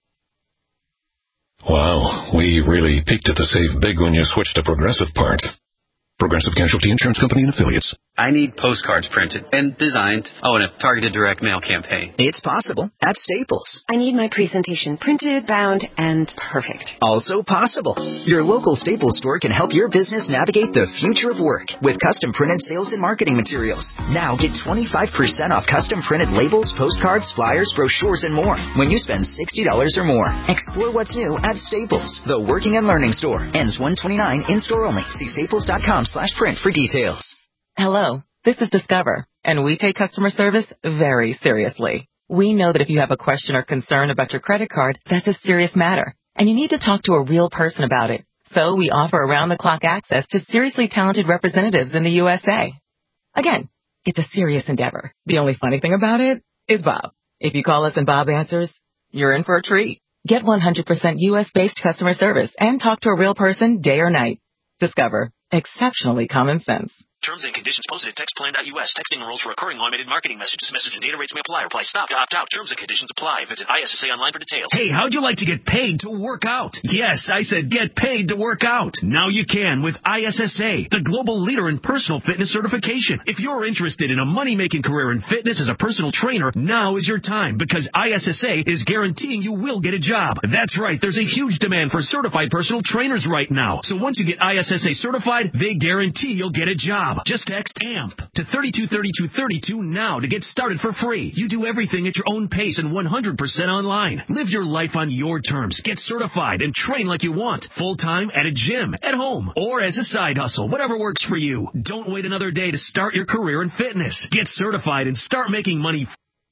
Wow, we really peaked at the save big when you switched to Progressive part. Progressive Casualty Insurance Company and Affiliates. I need postcards printed and designed. Oh, and a targeted direct mail campaign. It's possible at Staples. I need my presentation printed, bound, and perfect. Also possible. Your local Staples store can help your business navigate the future of work with custom printed sales and marketing materials. Now get twenty-five percent off custom printed labels, postcards, flyers, brochures, and more when you spend sixty dollars or more. Explore what's new at Staples, the working and learning store. Ends one twenty-nine, in-store only. See staples dot com slash print for details. Hello, this is Discover, and we take customer service very seriously. We know that if you have a question or concern about your credit card, that's a serious matter, and you need to talk to a real person about it. So we offer around-the-clock access to seriously talented representatives in the U S A. Again, it's a serious endeavor. The only funny thing about it is Bob. If you call us and Bob answers, you're in for a treat. Get one hundred percent U S-based customer service and talk to a real person day or night. Discover. Exceptionally common sense. Terms and conditions posted at text plan dot U S. Texting enrolls for recurring automated marketing messages. Message and data rates may apply. Reply stop to opt out. Terms and conditions apply. Visit I S S A online for details. Hey, how'd you like to get paid to work out? Yes, I said get paid to work out. Now you can with I S S A, the global leader in personal fitness certification. If you're interested in a money-making career in fitness as a personal trainer, now is your time, because I S S A is guaranteeing you will get a job. That's right, there's a huge demand for certified personal trainers right now. So once you get I S S A certified, they guarantee you'll get a job. Just text A M P to thirty-two thirty-two thirty-two now to get started for free. You do everything at your own pace and one hundred percent online. Live your life on your terms. Get certified and train like you want. Full-time, at a gym, at home, or as a side hustle. Whatever works for you. Don't wait another day to start your career in fitness. Get certified and start making money.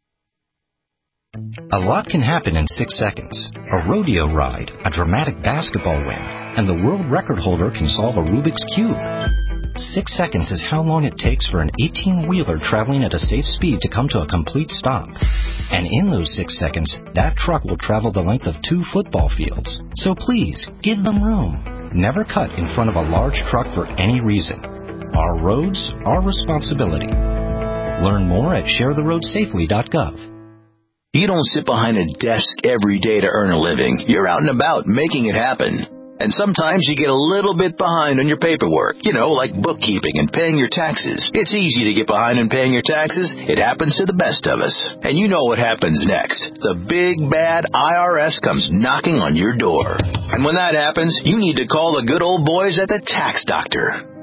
A lot can happen in six seconds. A rodeo ride, a dramatic basketball win, and the world record holder can solve a Rubik's Cube. Six seconds is how long it takes for an eighteen-wheeler traveling at a safe speed to come to a complete stop. And in those six seconds, that truck will travel the length of two football fields. So please, give them room. Never cut in front of a large truck for any reason. Our roads, our responsibility. Learn more at share the road safely dot gov. You don't sit behind a desk every day to earn a living. You're out and about making it happen. And sometimes you get a little bit behind on your paperwork, you know, like bookkeeping and paying your taxes. It's easy to get behind in paying your taxes. It happens to the best of us. And you know what happens next. The big, bad I R S comes knocking on your door. And when that happens, you need to call the good old boys at the Tax Doctor.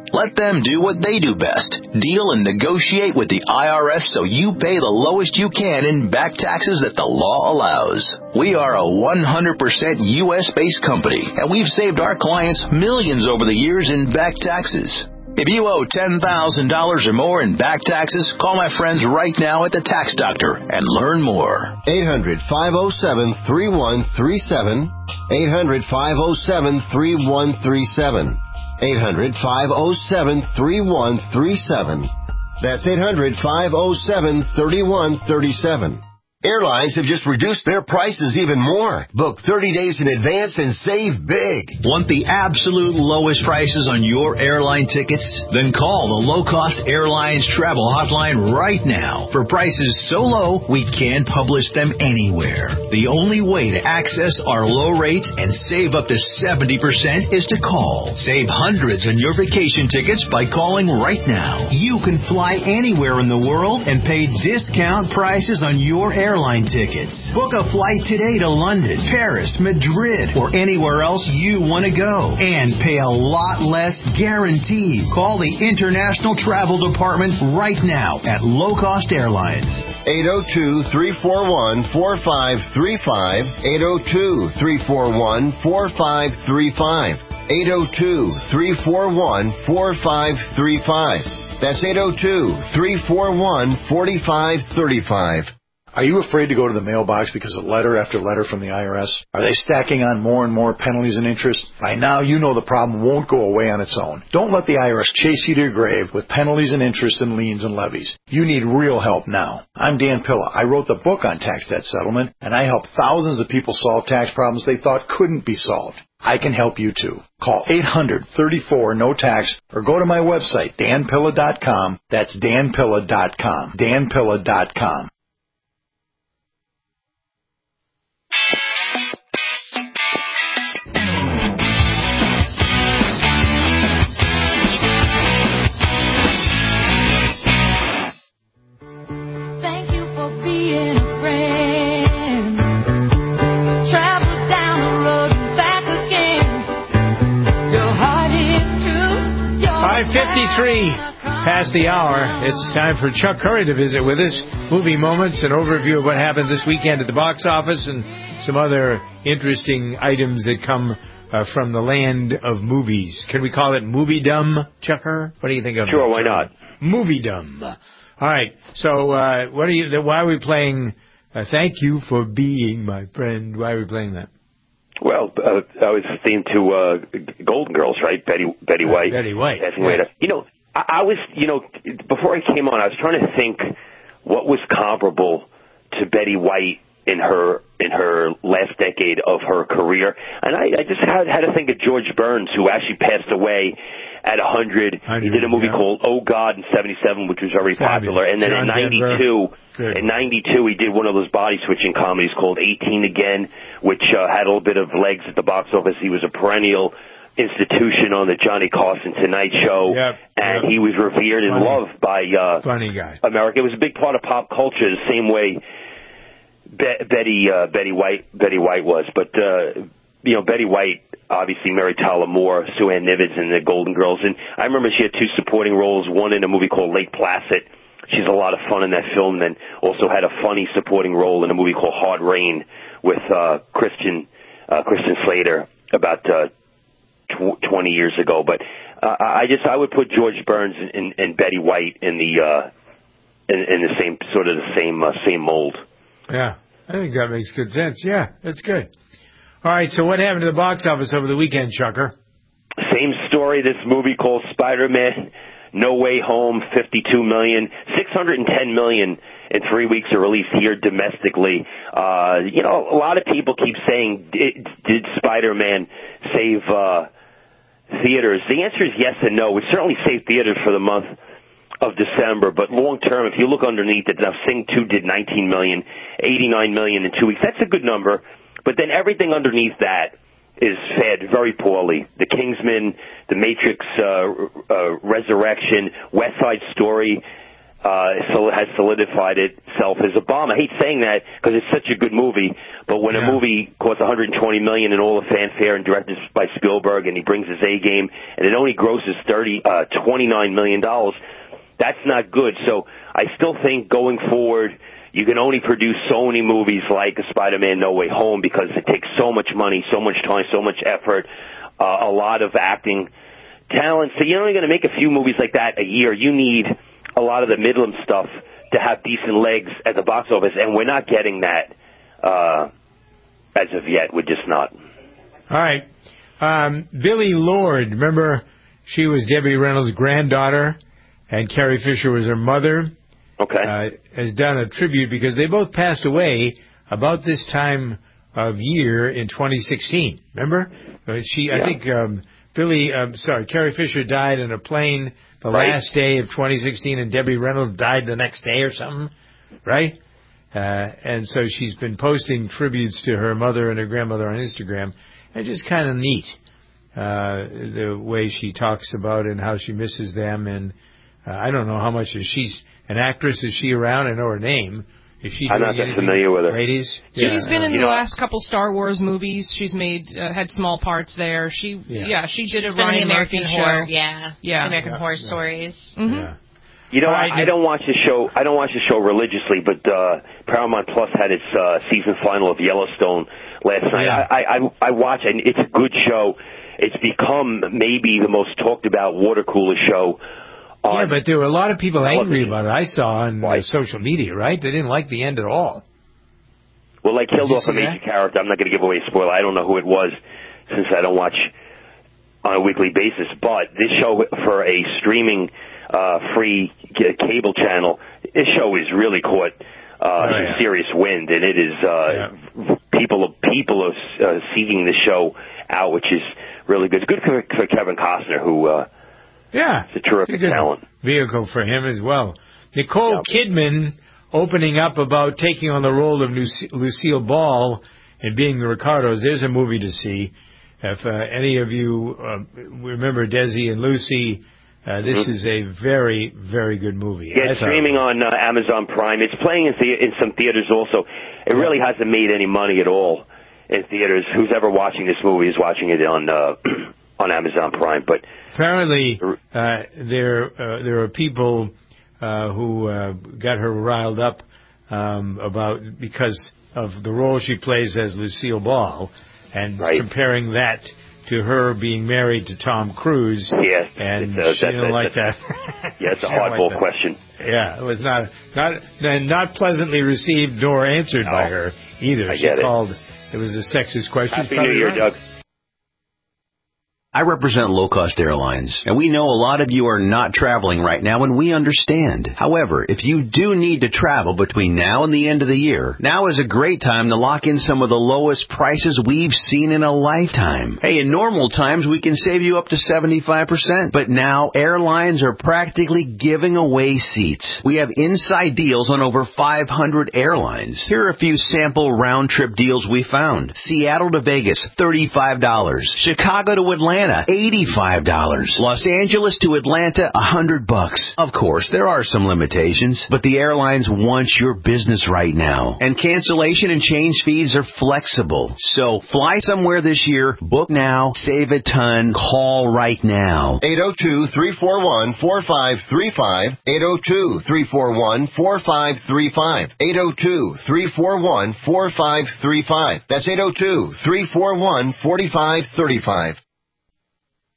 Let them do what they do best. Deal and negotiate with the I R S so you pay the lowest you can in back taxes that the law allows. We are a one hundred percent U S-based company, and we've saved our clients millions over the years in back taxes. If you owe ten thousand dollars or more in back taxes, call my friends right now at the Tax Doctor and learn more. eight hundred, five oh seven, three one three seven. eight hundred, five oh seven, three one three seven. eight hundred, five oh seven, three one three seven. That's eight hundred, five oh seven, three one three seven. Airlines have just reduced their prices even more. Book thirty days in advance and save big. Want the absolute lowest prices on your airline tickets? Then call the Low Cost Airlines Travel Hotline right now. For prices so low, we can't publish them anywhere. The only way to access our low rates and save up to seventy percent is to call. Save hundreds on your vacation tickets by calling right now. You can fly anywhere in the world and pay discount prices on your airline airline tickets. Book a flight today to London, Paris, Madrid, or anywhere else you want to go. And pay a lot less guaranteed. Call the International Travel Department right now at Low Cost Airlines. eight oh two, three four one, four five three five. eight oh two, three four one, four five three five. eight oh two, three four one, four five three five. That's eight oh two, three four one, four five three five. Are you afraid to go to the mailbox because of letter after letter from the I R S? Are they stacking on more and more penalties and interest? By now, you know the problem won't go away on its own. Don't let the I R S chase you to your grave with penalties and interest and liens and levies. You need real help now. I'm Dan Pilla. I wrote the book on tax debt settlement, and I help thousands of people solve tax problems they thought couldn't be solved. I can help you too. Call eight hundred, thirty-four, no tax or go to my website, dan pilla dot com. That's dan pilla dot com. dan pilla dot com. fifty-three past the hour. It's time for Chuck Curry to visit with us. Movie moments, an overview of what happened this weekend at the box office, and some other interesting items that come uh, from the land of movies. Can we call it movie-dumb, Chucker? What do you think of it? Sure, why not? Movie-dumb. All right. So, uh, what are you? Why are we playing? Uh, Thank you for being my friend. Why are we playing that? Well, uh, I was themed to uh, Golden Girls, right? Betty Betty White. Betty White. Yeah. You know, I, I was, you know, before I came on, I was trying to think what was comparable to Betty White in her in her last decade of her career, and I, I just had, had to think of George Burns, who actually passed away at one hundred. He did a movie yeah. called Oh God in seventy-seven, which was very Fabulous. popular, and then John in ninety-two. In ninety-two, he did one of those body-switching comedies called eighteen Again, which uh, had a little bit of legs at the box office. He was a perennial institution on the Johnny Carson Tonight Show, yep, and yep. he was revered and Funny. loved by uh, Funny guy. America. It was a big part of pop culture, the same way Be- Betty uh, Betty White Betty White was. But uh, you know, Betty White obviously married Tyler Moore, Sue Ann Nivens, and the Golden Girls, and I remember she had two supporting roles, one in a movie called Lake Placid. She's a lot of fun in that film, and also had a funny supporting role in a movie called Hard Rain with uh, Christian uh, Christian Slater about uh, tw- twenty years ago. But uh, I just I would put George Burns and, and, and Betty White in the uh, in, in the same sort of the same uh, same mold. Yeah, I think that makes good sense. Yeah, that's good. All right, so what happened to the box office over the weekend, Chucker? Same story. This movie called Spider-Man No Way Home, fifty-two million dollars, six hundred ten million dollars in three weeks of release here domestically. Uh, you know, a lot of people keep saying, did, did Spider-Man save uh, theaters? The answer is yes and no. It certainly saved theaters for the month of December, but long term, if you look underneath it, now Sing two did nineteen million dollars, eighty-nine million dollars in two weeks. That's a good number, but then everything underneath that is fed very poorly. The Kingsman, The Matrix uh, uh, Resurrection, West Side Story, uh, so has solidified itself as a bomb. I hate saying that because it's such a good movie, but when yeah. a movie costs one hundred twenty million dollars and all the fanfare and directed by Spielberg and he brings his A game and it only grosses thirty, uh, twenty-nine million dollars, that's not good. So I still think going forward, you can only produce so many movies like Spider-Man No Way Home because it takes so much money, so much time, so much effort, uh, a lot of acting talent. So you're only going to make a few movies like that a year. You need a lot of the Midland stuff to have decent legs at the box office, and we're not getting that uh, as of yet. We're just not. All right. Um, Billie Lourd, remember she was Debbie Reynolds' granddaughter, and Carrie Fisher was her mother. Okay. Uh, has done a tribute because they both passed away about this time of year in twenty sixteen. Remember? Uh, she, yeah. I think, um, Billy, um, sorry, Carrie Fisher died in a plane the right. last day of twenty sixteen, and Debbie Reynolds died the next day or something, right? Uh, and so she's been posting tributes to her mother and her grandmother on Instagram, and just kind of neat, uh, the way she talks about it and how she misses them. And uh, I don't know how much is she's an actress. Is she around? I know her name. Is she I'm not that familiar with her. Ladies? She's yeah. been in you the know, last couple Star Wars movies. She's made uh, had small parts there. She yeah, yeah she did She's a Ryan the American Murphy Horror, show. Yeah, yeah, American yeah. Horror yeah. Stories. Mm-hmm. Yeah. You know, I, I don't watch the show. I don't watch the show religiously, but uh, Paramount Plus had its uh, season final of Yellowstone last night. Yeah. I, I I watch it. And it's a good show. It's become maybe the most talked about water cooler show. Yeah, but there were a lot of people angry about it. I saw on uh, social media, right? They didn't like the end at all. Well, they killed off a major that? character. I'm not going to give away a spoiler. I don't know who it was since I don't watch on a weekly basis. But this show for a streaming uh, free cable channel, this show has really caught uh, oh, some yeah. serious wind, and it is uh, yeah. people people are uh, seeking the show out, which is really good. It's good for, for Kevin Costner, who uh, yeah, is a terrific it's a good talent. Vehicle for him as well. Nicole yeah. Kidman opening up about taking on the role of Lucille Ball and being the Ricardos. There's a movie to see. If uh, any of you uh, remember Desi and Lucy, uh, this mm-hmm. is a very, very good movie. Yeah, it's streaming on uh, Amazon Prime. It's playing in, the- in some theaters also. It yeah. really hasn't made any money at all in theaters. Who's ever watching this movie is watching it on uh, on Amazon Prime. But apparently, uh, there uh, there are people Uh, who uh, got her riled up um, about because of the role she plays as Lucille Ball, and right. comparing that to her being married to Tom Cruise. Yes, and uh, she didn't like that. Yeah, it's a hardball like question. Yeah, it was not not not pleasantly received nor answered no. by her either. I she get called it. it was a sexist question. Happy New Year, right. Doug. I represent low-cost airlines, and we know a lot of you are not traveling right now, and we understand. However, if you do need to travel between now and the end of the year, now is a great time to lock in some of the lowest prices we've seen in a lifetime. Hey, in normal times, we can save you up to seventy-five percent, but now airlines are practically giving away seats. We have inside deals on over five hundred airlines. Here are a few sample round-trip deals we found. Seattle to Vegas, thirty-five dollars. Chicago to Atlanta, eighty-five dollars. Los Angeles to Atlanta, one hundred bucks. Of course, there are some limitations, but the airlines want your business right now. And cancellation and change fees are flexible. So fly somewhere this year, book now, save a ton, call right now. eight oh two, three four one, four five three five. eight oh two, three four one, four five three five. eight oh two, three four one, four five three five. That's eight oh two, three four one, four five three five.